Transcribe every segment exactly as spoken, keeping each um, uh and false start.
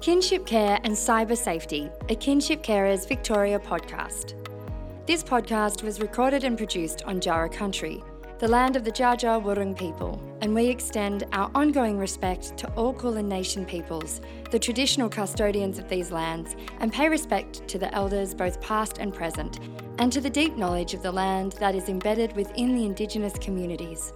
Kinship Care and Cyber Safety, a Kinship Carers Victoria podcast. This podcast was recorded and produced on Jara country, the land of the Dja Dja Wurrung people, and we extend our ongoing respect to all Kulin Nation peoples, the traditional custodians of these lands, and pay respect to the elders both past and present, and to the deep knowledge of the land that is embedded within the Indigenous communities.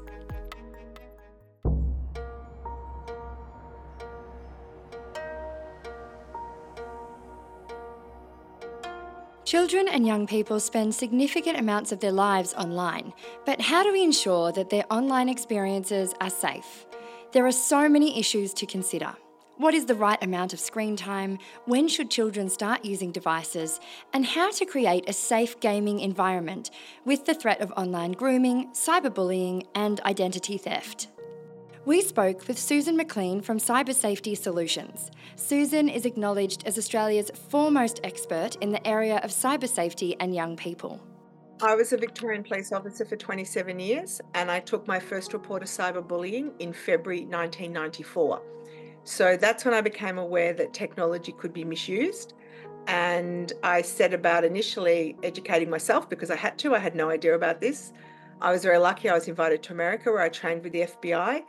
Children and young people spend significant amounts of their lives online, but how do we ensure that their online experiences are safe? There are so many issues to consider. What is the right amount of screen time? When should children start using devices? And how to create a safe gaming environment with the threat of online grooming, cyberbullying, and identity theft. We spoke with Susan McLean from Cyber Safety Solutions. Susan is acknowledged as Australia's foremost expert in the area of cyber safety and young people. I was a Victorian police officer for twenty-seven years, and I took my first report of cyberbullying in February nineteen ninety-four. So that's when I became aware that technology could be misused. And I set about initially educating myself because I had to. I had no idea about this. I was very lucky. I was invited to America where I trained with the F B I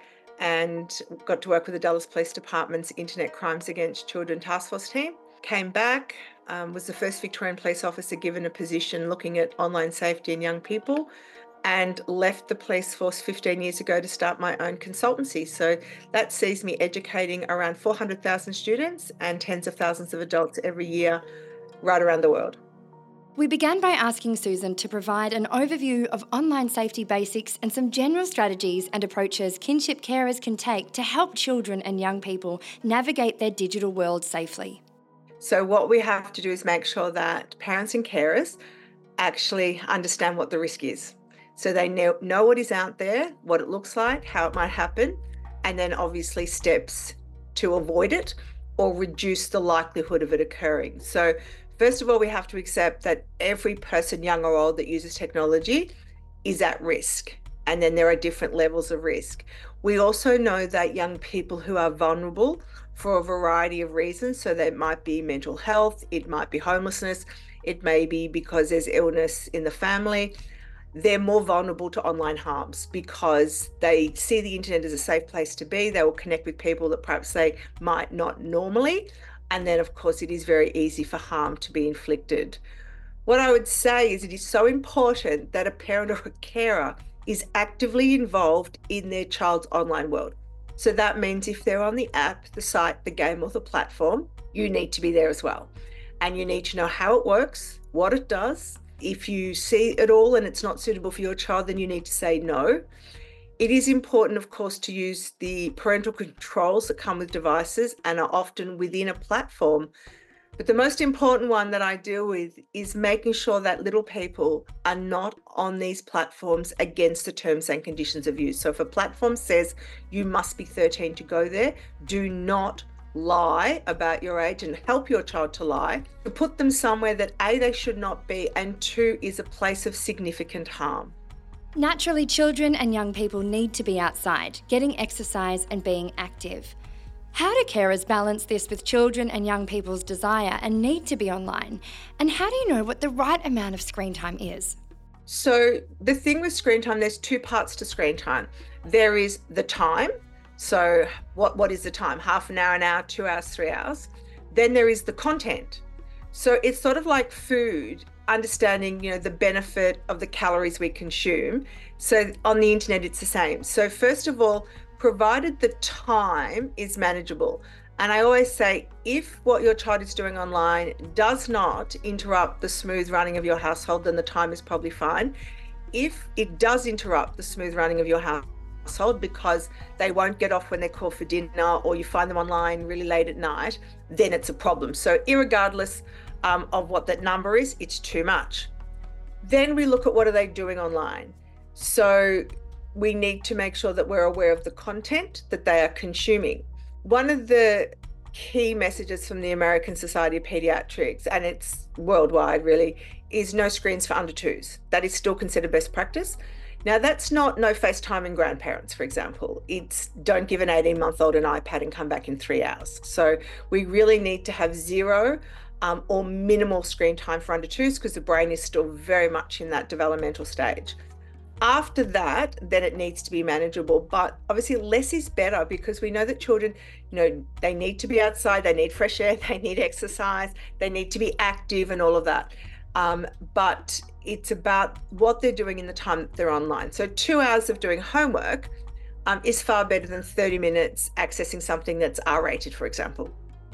and got to work with the Dallas Police Department's Internet Crimes Against Children Task Force team. Came back, um, was the first Victorian police officer given a position looking at online safety and young people, and left the police force fifteen years ago to start my own consultancy. So that sees me educating around four hundred thousand students and tens of thousands of adults every year right around the world. We began by asking Susan to provide an overview of online safety basics and some general strategies and approaches kinship carers can take to help children and young people navigate their digital world safely. So what we have to do is make sure that parents and carers actually understand what the risk is. So they know, know what is out there, what it looks like, how it might happen, and then obviously steps to avoid it or reduce the likelihood of it occurring. So first of all, we have to accept that every person, young or old, that uses technology is at risk. And then there are different levels of risk. We also know that young people who are vulnerable for a variety of reasons, so that might be mental health, it might be homelessness, it may be because there's illness in the family, they're more vulnerable to online harms because they see the internet as a safe place to be. They will connect with people that perhaps they might not normally. And then, of course, it is very easy for harm to be inflicted. What I would say is it is so important that a parent or a carer is actively involved in their child's online world. So that means if they're on the app, the site, the game, or the platform, you need to be there as well. And you need to know how it works, what it does. If you see it all and it's not suitable for your child, then you need to say no. It is important, of course, to use the parental controls that come with devices and are often within a platform. But the most important one that I deal with is making sure that little people are not on these platforms against the terms and conditions of use. So if a platform says you must be thirteen to go there, do not lie about your age and help your child to lie. To put them somewhere that A, they should not be, and two, is a place of significant harm. Naturally, children and young people need to be outside, getting exercise and being active. How do carers balance this with children and young people's desire and need to be online? And how do you know what the right amount of screen time is? So the thing with screen time, there's two parts to screen time. There is the time. So what, what is the time? Half an hour, an hour, two hours, three hours. Then there is the content. So it's sort of like food. Understanding, you know, the benefit of the calories we consume. So on the internet, it's the same. So first of all, provided the time is manageable. And I always say, if what your child is doing online does not interrupt the smooth running of your household, then the time is probably fine. If it does interrupt the smooth running of your household because they won't get off when they call for dinner or you find them online really late at night, then it's a problem. So irregardless Um, of what that number is, it's too much. Then we look at what are they doing online. So we need to make sure that we're aware of the content that they are consuming. One of the key messages from the American Society of Pediatrics, and it's worldwide really, is no screens for under twos. That is still considered best practice. Now, that's not no FaceTiming grandparents, for example. It's don't give an eighteen-month-old an iPad and come back in three hours. So we really need to have zero um, or minimal screen time for under twos because the brain is still very much in that developmental stage. After that, then it needs to be manageable, but obviously less is better because we know that children, you know, they need to be outside, they need fresh air, they need exercise, they need to be active and all of that. Um, but it's about what they're doing in the time that they're online. So two hours of doing homework um, is far better than thirty minutes accessing something that's R-rated, for example.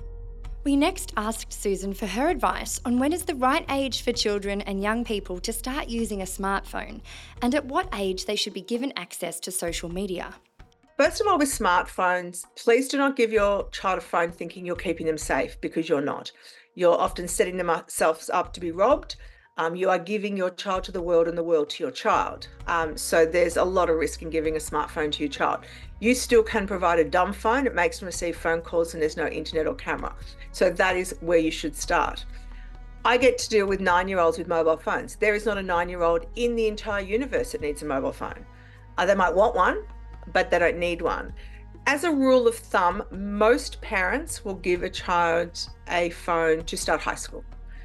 We next asked Susan for her advice on when is the right age for children and young people to start using a smartphone and at what age they should be given access to social media. First of all, with smartphones, please do not give your child a phone thinking you're keeping them safe, because you're not. You're often setting themselves up to be robbed. Um, you are giving your child to the world and the world to your child. Um, so there's a lot of risk in giving a smartphone to your child. You still can provide a dumb phone. It makes them receive phone calls and there's no internet or camera. So that is where you should start. I get to deal with nine-year-olds with mobile phones. There is not a nine-year-old in the entire universe that needs a mobile phone. Uh, they might want one, but they don't need one. As a rule of thumb, most parents will give a child a phone to start high school.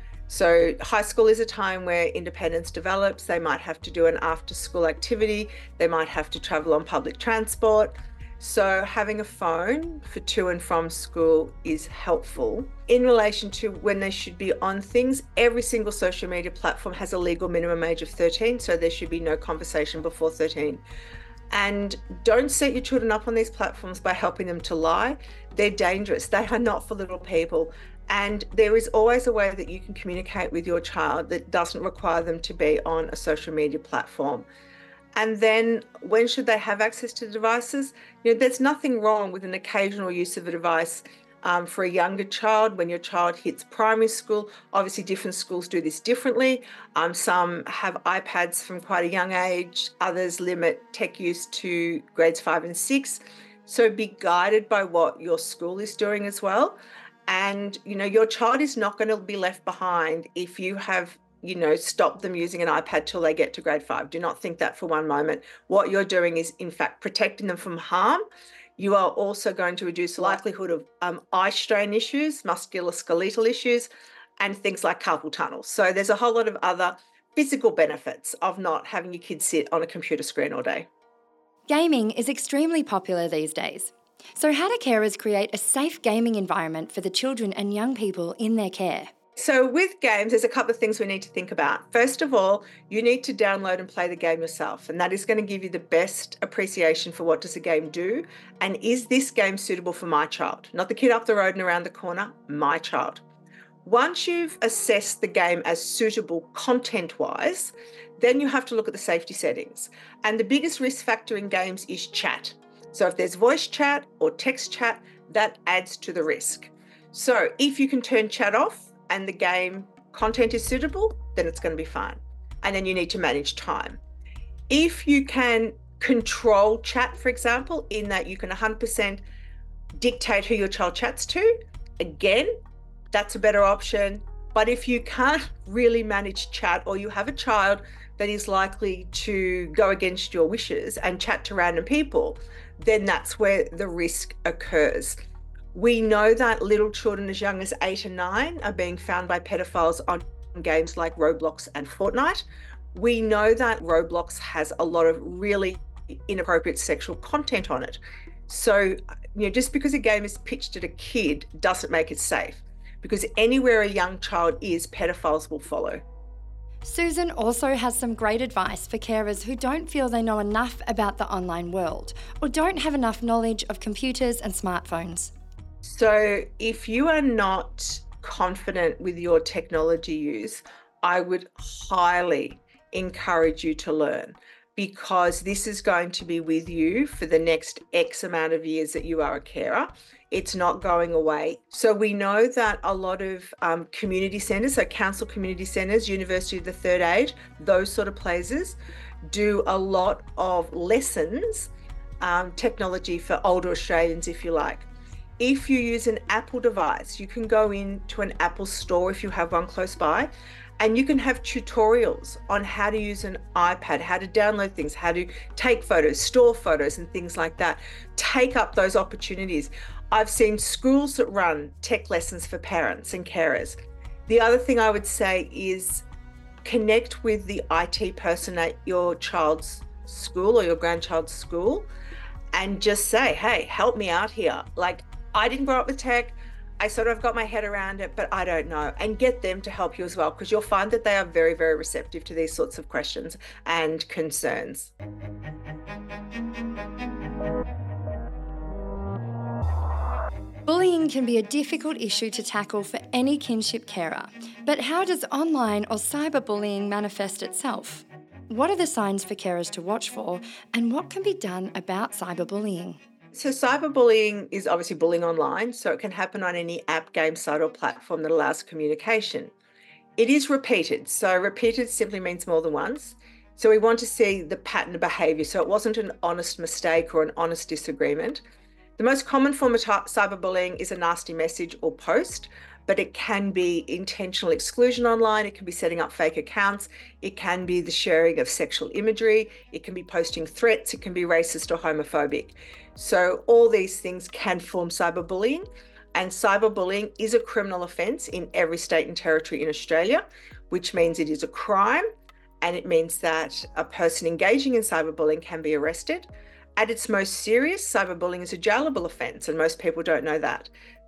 So high school is a time where independence develops. They might have to do an after-school activity. They might have to travel on public transport. So having a phone for to and from school is helpful. In relation to when they should be on things, every single social media platform has a legal minimum age of thirteen, so there should be no conversation before thirteen. And don't set your children up on these platforms by helping them to lie. They're dangerous. They are not for little people. And there is always a way that you can communicate with your child that doesn't require them to be on a social media platform. And then when should they have access to devices? You know, there's nothing wrong with an occasional use of a device um, for a younger child when your child hits primary school. Obviously, different schools do this differently. Um, some have iPads from quite a young age. Others limit tech use to grades five and six. So be guided by what your school is doing as well. And, you know, your child is not going to be left behind if you have, you know, stopped them using an iPad till they get to grade five. Do not think that for one moment. What you're doing is, in fact, protecting them from harm. You are also going to reduce the likelihood of um, eye strain issues, musculoskeletal issues, and things like carpal tunnel. So there's a whole lot of other physical benefits of not having your kids sit on a computer screen all day. Gaming is extremely popular these days. So how do carers create a safe gaming environment for the children and young people in their care? So with games, there's a couple of things we need to think about. First of all, you need to download and play the game yourself, and that is going to give you the best appreciation for what does the game do, and is this game suitable for my child? Not the kid up the road and around the corner, my child. Once you've assessed the game as suitable content-wise, then you have to look at the safety settings. And the biggest risk factor in games is chat. So if there's voice chat or text chat, that adds to the risk. So if you can turn chat off and the game content is suitable, then it's going to be fine. And then you need to manage time. If you can control chat, for example, in that you can one hundred percent dictate who your child chats to, again, that's a better option. But if you can't really manage chat, or you have a child that is likely to go against your wishes and chat to random people, then that's where the risk occurs. We know that little children as young as eight and nine are being found by pedophiles on games like Roblox and Fortnite. We know that Roblox has a lot of really inappropriate sexual content on it. So, you know, just because a game is pitched at a kid doesn't make it safe, because anywhere a young child is, pedophiles will follow. Susan also has some great advice for carers who don't feel they know enough about the online world or don't have enough knowledge of computers and smartphones. So if you are not confident with your technology use, I would highly encourage you to learn, because this is going to be with you for the next X amount of years that you are a carer. It's not going away. So we know that a lot of um, community centres, so council community centres, University of the Third Age, those sort of places, do a lot of lessons, um, technology for older Australians, if you like. If you use an Apple device, you can go into an Apple store if you have one close by, And you can have tutorials on how to use an iPad, how to download things, how to take photos, store photos, and things like that. Take up those opportunities. I've seen schools that run tech lessons for parents and carers. The other thing I would say is connect with the I T person at your child's school or your grandchild's school and just say, hey, help me out here. Like, I didn't grow up with tech. I sort of got my head around it, but I don't know. And get them to help you as well, because you'll find that they are very, very receptive to these sorts of questions and concerns. Bullying can be a difficult issue to tackle for any kinship carer, but how does online or cyberbullying manifest itself? What are the signs for carers to watch for, and what can be done about cyberbullying? So cyberbullying is obviously bullying online, so it can happen on any app, game site or platform that allows communication. It is repeated, so repeated simply means more than once. So we want to see the pattern of behaviour, so it wasn't an honest mistake or an honest disagreement. The most common form of cyberbullying is a nasty message or post, but it can be intentional exclusion online, it can be setting up fake accounts, it can be the sharing of sexual imagery, it can be posting threats, it can be racist or homophobic. So all these things can form cyberbullying, and cyberbullying is a criminal offence in every state and territory in Australia, which means it is a crime, and it means that a person engaging in cyberbullying can be arrested. At its most serious, cyberbullying is a jailable offence, and most people don't know that.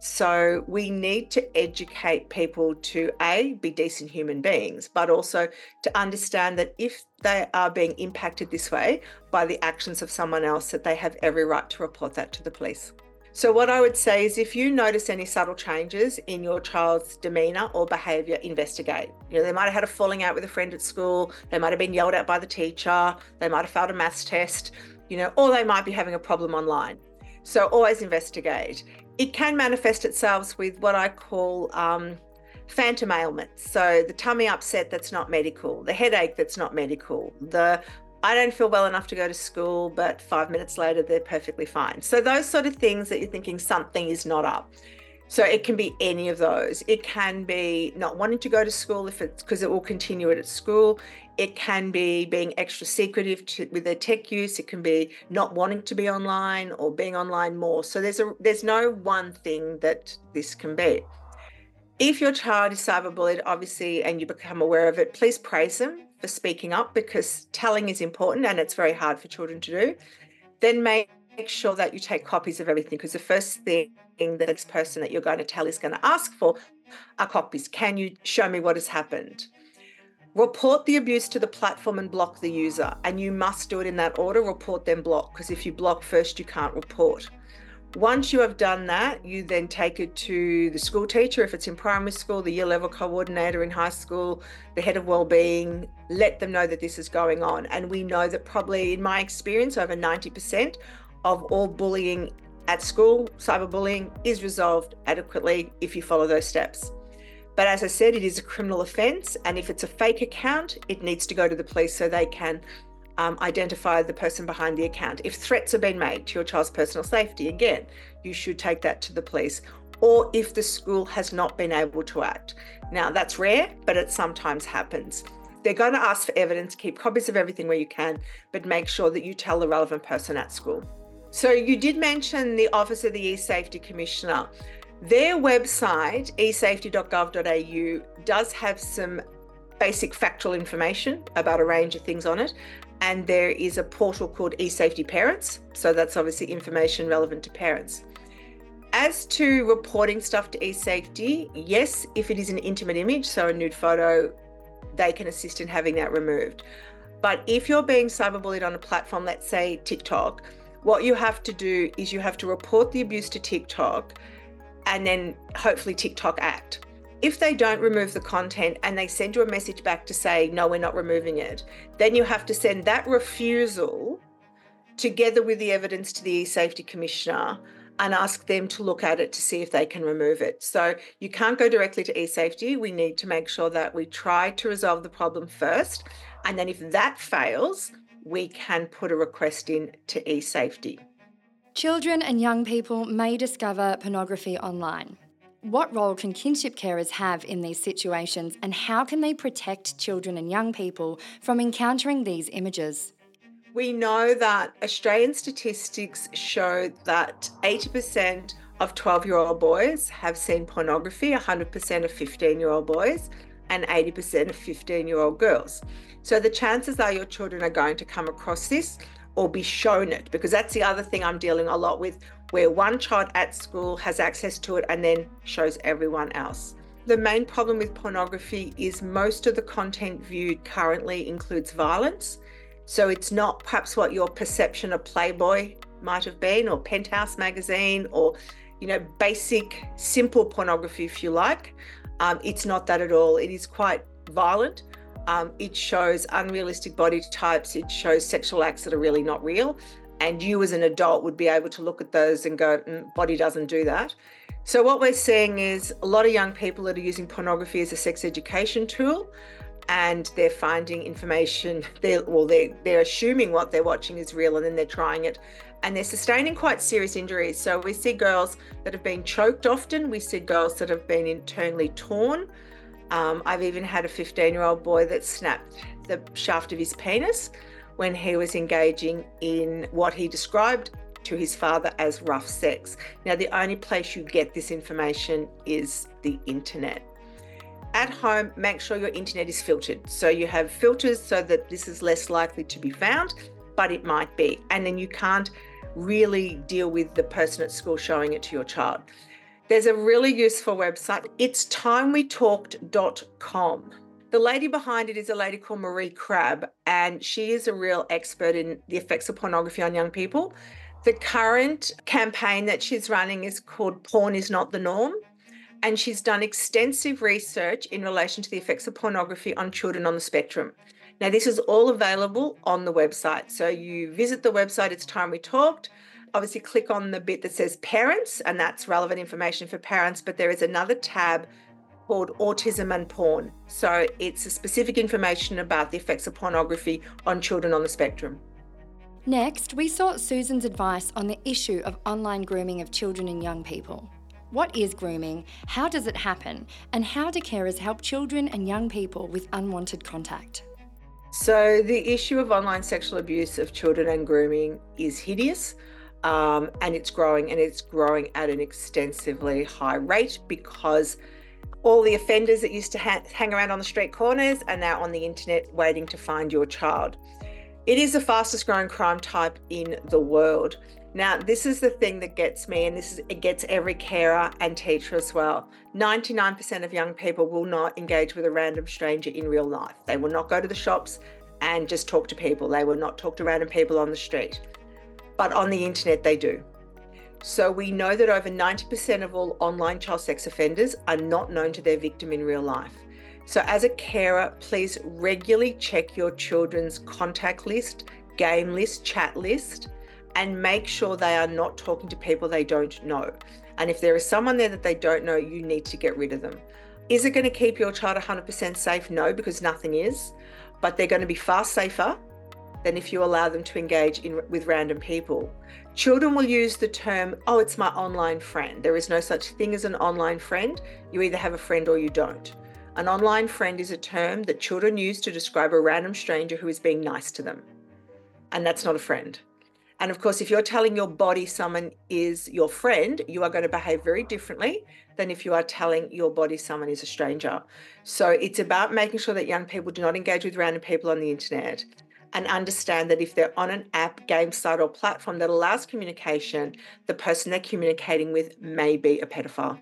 So we need to educate people to, A, be decent human beings, but also to understand that if they are being impacted this way by the actions of someone else, that they have every right to report that to the police. So what I would say is, if you notice any subtle changes in your child's demeanour or behaviour, investigate. You know, they might have had a falling out with a friend at school, they might have been yelled at by the teacher, they might have failed a maths test, you know, or they might be having a problem online. So always investigate. It can manifest itself with what I call um, phantom ailments. So the tummy upset that's not medical, the headache that's not medical, the I don't feel well enough to go to school, but five minutes later they're perfectly fine. So those sort of things that you're thinking something is not up. So it can be any of those. It can be not wanting to go to school if it's because it will continue it at school. It can be being extra secretive to, with their tech use. It can be not wanting to be online or being online more. So there's a there's no one thing that this can be. If your child is cyberbullied, obviously, and you become aware of it, please praise them for speaking up, because telling is important and it's very hard for children to do. Then make sure that you take copies of everything, because the first thing the next person that you're going to tell is going to ask for are copies. Can you show me what has happened? Report the abuse to the platform and block the user, and you must do it in that order: report, then block, because if you block first, you can't report. Once you have done that, you then take it to the school teacher, if it's in primary school, the year level coordinator in high school, the head of wellbeing. Let them know that this is going on. And we know that probably, in my experience, over ninety percent of all bullying at school, cyberbullying, is resolved adequately if you follow those steps. But as I said, it is a criminal offence, and if it's a fake account, it needs to go to the police so they can um, identify the person behind the account. If threats have been made to your child's personal safety, again, you should take that to the police. Or if the school has not been able to act. Now, that's rare, but it sometimes happens. They're going to ask for evidence. Keep copies of everything where you can, but make sure that you tell the relevant person at school. So you did mention the Office of the eSafety Commissioner. Their website, e safety dot gov dot a u, does have some basic factual information about a range of things on it. And there is a portal called eSafety Parents. So that's obviously information relevant to parents. As to reporting stuff to eSafety, yes, if it is an intimate image, so a nude photo, they can assist in having that removed. But if you're being cyberbullied on a platform, let's say TikTok, what you have to do is you have to report the abuse to TikTok, and then hopefully TikTok act. If they don't remove the content and they send you a message back to say, no, we're not removing it, then you have to send that refusal together with the evidence to the eSafety Commissioner and ask them to look at it to see if they can remove it. So you can't go directly to eSafety. We need to make sure that we try to resolve the problem first. And then if that fails, we can put a request in to eSafety. Children and young people may discover pornography online. What role can kinship carers have in these situations, and how can they protect children and young people from encountering these images? We know that Australian statistics show that eighty percent of twelve-year-old boys have seen pornography, one hundred percent of fifteen-year-old boys, and eighty percent of fifteen-year-old girls. So the chances are your children are going to come across this or be shown it, because that's the other thing I'm dealing a lot with, where one child at school has access to it and then shows everyone else. The main problem with pornography is most of the content viewed currently includes violence. So it's not perhaps what your perception of Playboy might have been, or Penthouse magazine, or, you know, basic, simple pornography, if you like. Um, it's not that at all. It is quite violent. Um, it shows unrealistic body types. It shows sexual acts that are really not real. And you as an adult would be able to look at those and go, mm, body doesn't do that. So what we're seeing is a lot of young people that are using pornography as a sex education tool, and they're finding information, they're, well, they're, they're assuming what they're watching is real, and then they're trying it, and they're sustaining quite serious injuries. So we see girls that have been choked often. We see girls that have been internally torn. Um, I've even had a fifteen-year-old boy that snapped the shaft of his penis when he was engaging in what he described to his father as rough sex. Now, the only place you get this information is the internet. At home, make sure your internet is filtered. So you have filters so that this is less likely to be found, but it might be. And then you can't really deal with the person at school showing it to your child. There's a really useful website. It's time we talked dot com. The lady behind it is a lady called Marie Crabb, and she is a real expert in the effects of pornography on young people. The current campaign that she's running is called Porn is Not the Norm, and she's done extensive research in relation to the effects of pornography on children on the spectrum. Now, this is all available on the website. So you visit the website, it's Time We Talked. Obviously, click on the bit that says parents, and that's relevant information for parents, but there is another tab called Autism and Porn. So it's a specific information about the effects of pornography on children on the spectrum. Next, we sought Susan's advice on the issue of online grooming of children and young people. What is grooming? How does it happen? And how do carers help children and young people with unwanted contact? So the issue of online sexual abuse of children and grooming is hideous. Um, and it's growing, and it's growing at an extensively high rate, because all the offenders that used to ha- hang around on the street corners are now on the internet waiting to find your child. It is the fastest growing crime type in the world. Now, this is the thing that gets me, and this is, it gets every carer and teacher as well. ninety-nine percent of young people will not engage with a random stranger in real life. They will not go to the shops and just talk to people. They will not talk to random people on the street. But on the internet, they do. So we know that over ninety percent of all online child sex offenders are not known to their victim in real life. So as a carer, please regularly check your children's contact list, game list, chat list, and make sure they are not talking to people they don't know. And if there is someone there that they don't know, you need to get rid of them. Is it going to keep your child one hundred percent safe? No, because nothing is. But they're going to be far safer than if you allow them to engage in with random people. Children will use the term, oh, it's my online friend. There is no such thing as an online friend. You either have a friend or you don't. An online friend is a term that children use to describe a random stranger who is being nice to them. And that's not a friend. And of course, if you're telling your body someone is your friend, you are going to behave very differently than if you are telling your body someone is a stranger. So it's about making sure that young people do not engage with random people on the internet, and understand that if they're on an app, game site, or platform that allows communication, the person they're communicating with may be a pedophile.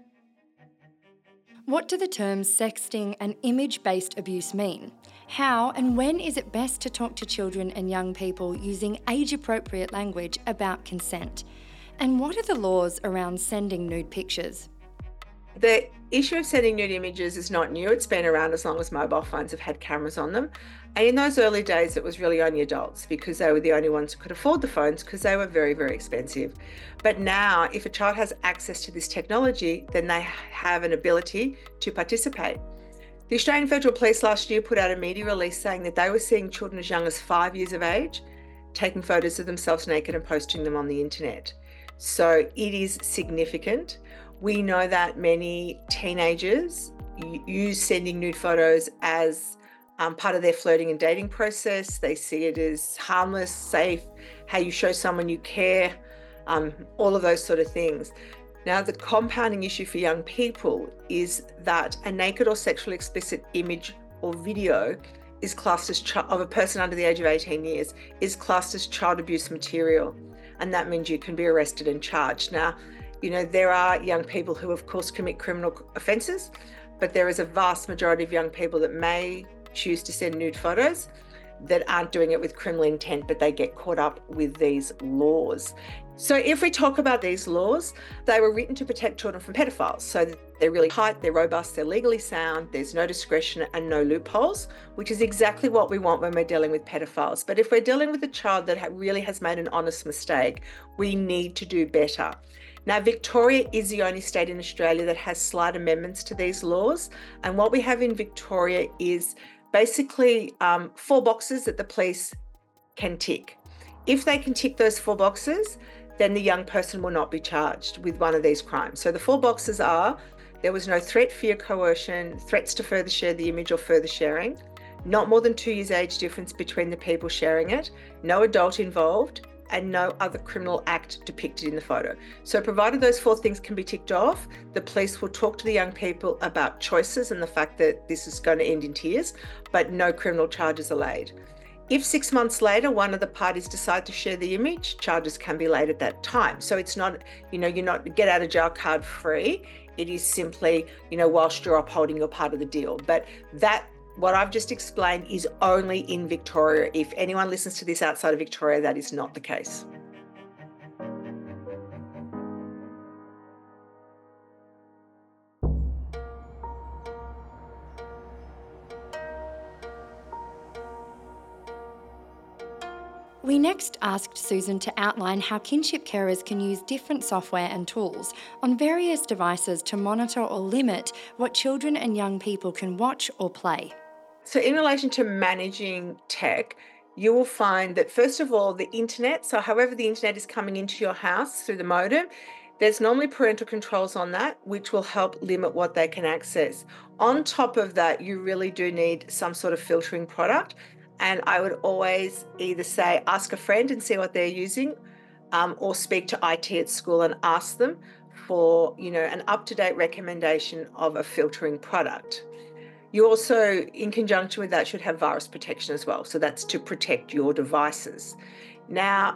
What do the terms sexting and image-based abuse mean? How and when is it best to talk to children and young people using age-appropriate language about consent? And what are the laws around sending nude pictures? The issue of sending nude images is not new. It's been around as long as mobile phones have had cameras on them. And in those early days, it was really only adults, because they were the only ones who could afford the phones, because they were very, very expensive. But now, if a child has access to this technology, then they have an ability to participate. The Australian Federal Police last year put out a media release saying that they were seeing children as young as five years of age taking photos of themselves naked and posting them on the internet. So it is significant. We know that many teenagers use sending nude photos as um, part of their flirting and dating process. They see it as harmless, safe, how you show someone you care, um, all of those sort of things. Now, the compounding issue for young people is that a naked or sexually explicit image or video is classed as ch- of a person under the age of eighteen years is classed as child abuse material. And that means you can be arrested and charged. Now, you know, there are young people who, of course, commit criminal offences, but there is a vast majority of young people that may choose to send nude photos that aren't doing it with criminal intent, but they get caught up with these laws. So if we talk about these laws, they were written to protect children from pedophiles. So they're really tight, they're robust, they're legally sound, there's no discretion and no loopholes, which is exactly what we want when we're dealing with pedophiles. But if we're dealing with a child that really has made an honest mistake, we need to do better. Now, Victoria is the only state in Australia that has slight amendments to these laws. And what we have in Victoria is basically um, four boxes that the police can tick. If they can tick those four boxes, then the young person will not be charged with one of these crimes. So the four boxes are: there was no threat, fear, coercion, threats to further share the image or further sharing, not more than two years age difference between the people sharing it, no adult involved, and no other criminal act depicted in the photo. So provided those four things can be ticked off, the police will talk to the young people about choices and the fact that this is going to end in tears, but no criminal charges are laid. If six months later, one of the parties decide to share the image, charges can be laid at that time. So it's not, you know, you're not get out of jail card free. It is simply, you know, whilst you're upholding your part of the deal. But that, what I've just explained, is only in Victoria. If anyone listens to this outside of Victoria, that is not the case. We next asked Susan to outline how kinship carers can use different software and tools on various devices to monitor or limit what children and young people can watch or play. So in relation to managing tech, you will find that, first of all, the internet, so however the internet is coming into your house through the modem, there's normally parental controls on that, which will help limit what they can access. On top of that, you really do need some sort of filtering product. And I would always either say, ask a friend and see what they're using, um, or speak to I T at school and ask them for, you know, an up-to-date recommendation of a filtering product. You also, in conjunction with that, should have virus protection as well. So that's to protect your devices. Now,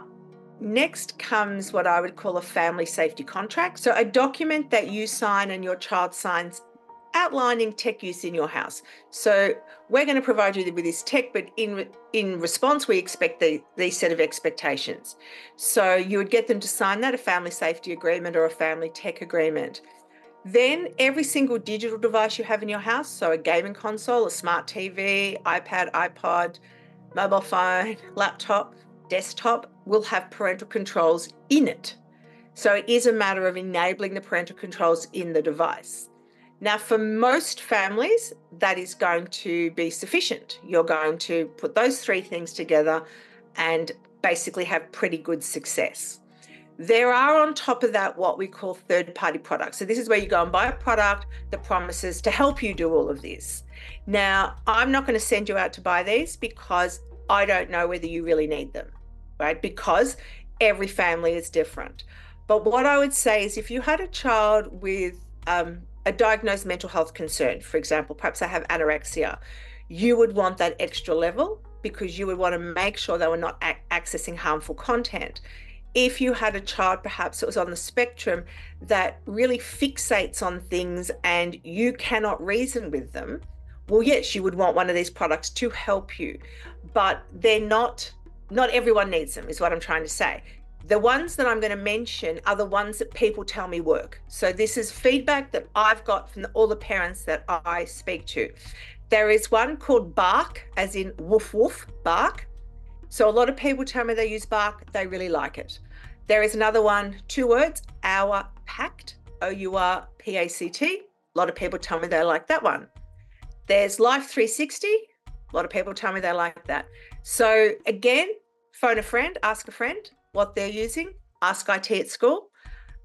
next comes what I would call a family safety contract. So a document that you sign and your child signs outlining tech use in your house. So we're going to provide you with this tech, but in in response, we expect the, these set of expectations. So you would get them to sign that, a family safety agreement or a family tech agreement. Then every single digital device you have in your house, so a gaming console, a smart T V, iPad, iPod, mobile phone, laptop, desktop, will have parental controls in it. So it is a matter of enabling the parental controls in the device. Now, for most families, that is going to be sufficient. You're going to put those three things together and basically have pretty good success. There are, on top of that, what we call third-party products. So this is where you go and buy a product that promises to help you do all of this. Now, I'm not going to send you out to buy these because I don't know whether you really need them, right? Because every family is different. But what I would say is, if you had a child with um, a diagnosed mental health concern, for example, perhaps they have anorexia, you would want that extra level because you would want to make sure they were not a- accessing harmful content. If you had a child perhaps that was on the spectrum that really fixates on things and you cannot reason with them, well, yes, you would want one of these products to help you, but they're not, not everyone needs them, is what I'm trying to say. The ones that I'm going to mention are the ones that people tell me work. So this is feedback that I've got from all the parents that I speak to. There is one called Bark, as in woof woof, Bark. So a lot of people tell me they use Bark, they really like it. There is another one, two words, Our Pact, O U R P A C T. A lot of people tell me they like that one. There's Life three sixty. A lot of people tell me they like that. So again, phone a friend, ask a friend what they're using, ask I T at school.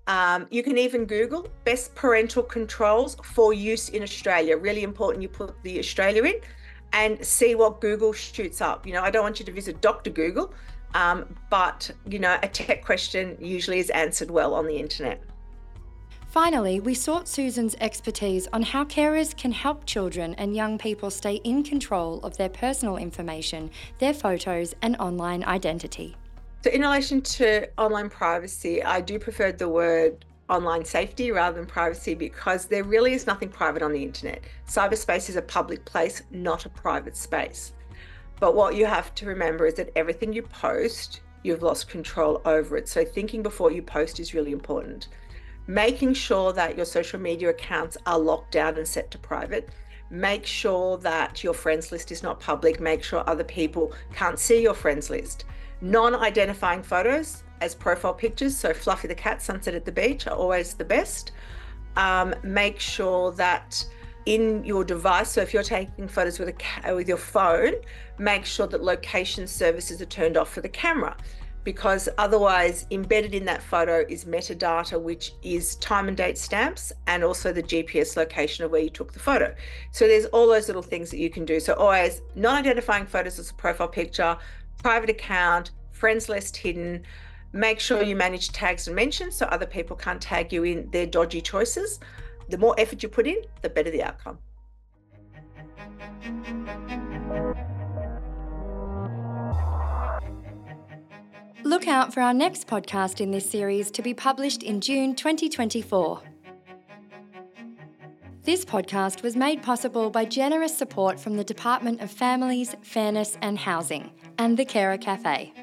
Um, you can even Google best parental controls for use in Australia. Really important you put the Australia in and see what Google shoots up. You know, I don't want you to visit Doctor Google, um, but, you know, a tech question usually is answered well on the internet. Finally, we sought Susan's expertise on how carers can help children and young people stay in control of their personal information, their photos, and online identity. So in relation to online privacy, I do prefer the word online safety rather than privacy, because there really is nothing private on the internet. Cyberspace is a public place, not a private space. But what you have to remember is that everything you post, you've lost control over it. So thinking before you post is really important. Making sure that your social media accounts are locked down and set to private. Make sure that your friends list is not public. Make sure other people can't see your friends list. Non-identifying photos as profile pictures, so Fluffy the cat, sunset at the beach, are always the best. Um, make sure that in your device, so if you're taking photos with a with your phone, make sure that location services are turned off for the camera, because otherwise embedded in that photo is metadata, which is time and date stamps and also the G P S location of where you took the photo. So there's all those little things that you can do. So always non-identifying photos as a profile picture, private account, friends list hidden. Make sure you manage tags and mentions so other people can't tag you in their dodgy choices. The more effort you put in, the better the outcome. Look out for our next podcast in this series to be published in June twenty twenty-four. This podcast was made possible by generous support from the Department of Families, Fairness and Housing and the Carer Cafe.